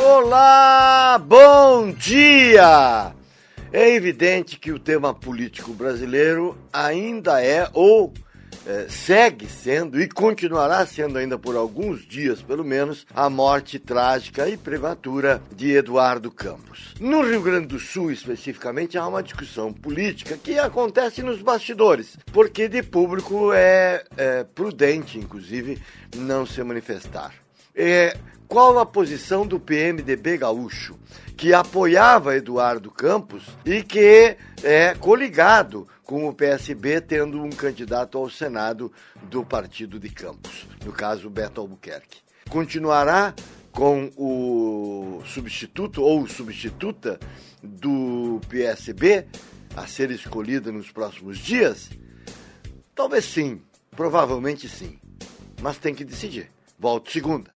Olá, bom dia! É evidente que o tema político brasileiro ainda segue sendo e continuará sendo ainda por alguns dias, pelo menos, a morte trágica e prematura de Eduardo Campos. No Rio Grande do Sul, especificamente, há uma discussão política que acontece nos bastidores, porque de público é prudente, inclusive, não se manifestar. Qual a posição do PMDB gaúcho, que apoiava Eduardo Campos e que é coligado com o PSB, tendo um candidato ao Senado do partido de Campos, no caso Beto Albuquerque? Continuará com o substituto ou substituta do PSB a ser escolhido nos próximos dias? Talvez sim, provavelmente sim, mas tem que decidir. Volto segunda.